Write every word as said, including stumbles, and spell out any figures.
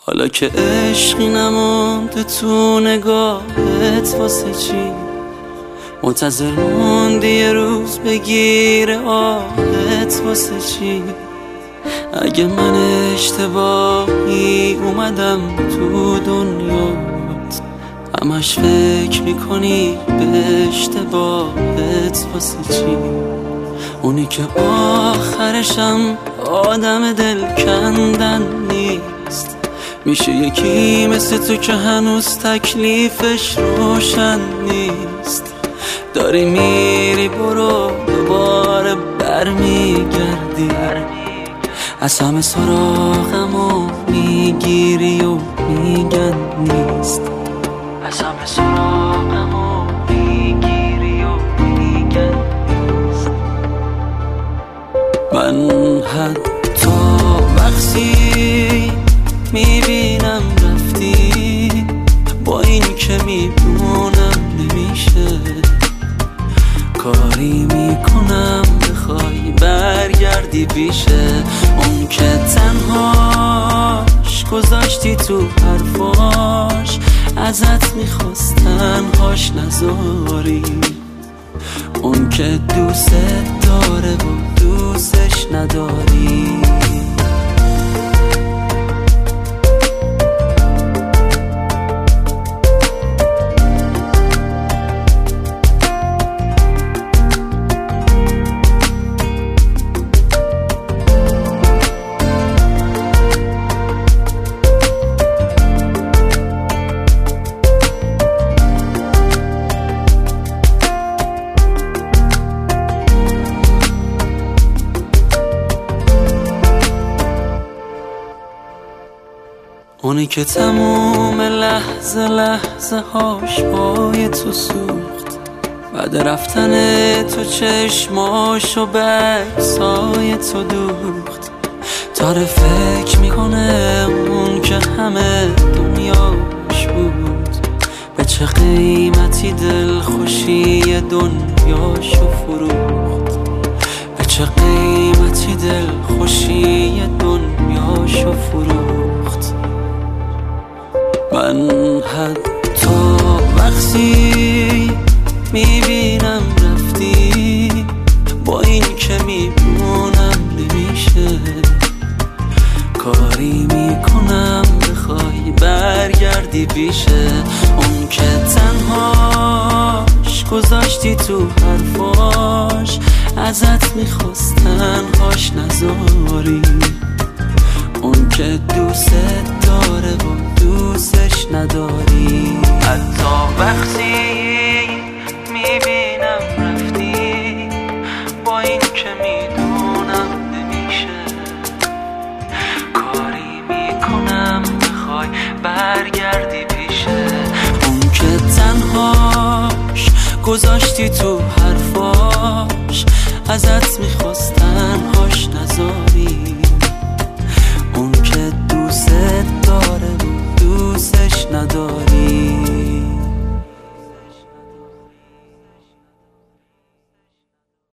حالا که عشقی نمونده تو نگاهت واسه چی؟ منتظر موندی یه روز بگیره آهت واسه چی؟ اگه من اشتباهی اومدم تو دنیات، همش فکر میکنی به اشتباهت واسه چی؟ اونی که آخرشم آدم دل کندن نیست، میشه یکی مثل تو که هنوز تکلیفش روشن نیست. داری میری برو دوباره برمیگردی، از همه سراغمو میگیری و میگن نیست. از همه سراغمو میگیری و میگن نیست. من حتی وقتی میبینم رفتی، با این که میدونم نمیشه، کاری میکنم بخوای برگردی پیشه. اون که تنهاش گذاشتی تو حرفاش، ازت میخواست تنهاش نذاری. اون که دوست داره و دوستش نداری. اونی که تموم لحظه لحظه هاش پای تو سوخت، بعد رفتن تو چشماشو به عکسای تو دوخت. داره فکر میکنه اون که همه دنیاش بود، به چه قیمتی دل خوشی دنیاشو فروخت. به چه قیمتی دل خوشی دنیاشو فروخت. من حتی وقتی میبینم رفتی، با این که میبونم نمیشه، کاری میکنم بخوای برگردی پیشه. اون که تنهاش گذاشتی تو حرفاش، ازت میخواست تنهاش نذاری. اون که دوست داره و دوستش نداری. حتی وقتی میبینم رفتی، با این که میدونم نمیشه، کاری میکنم بخوای برگردی پیشه. اون که تنهاش گذاشتی تو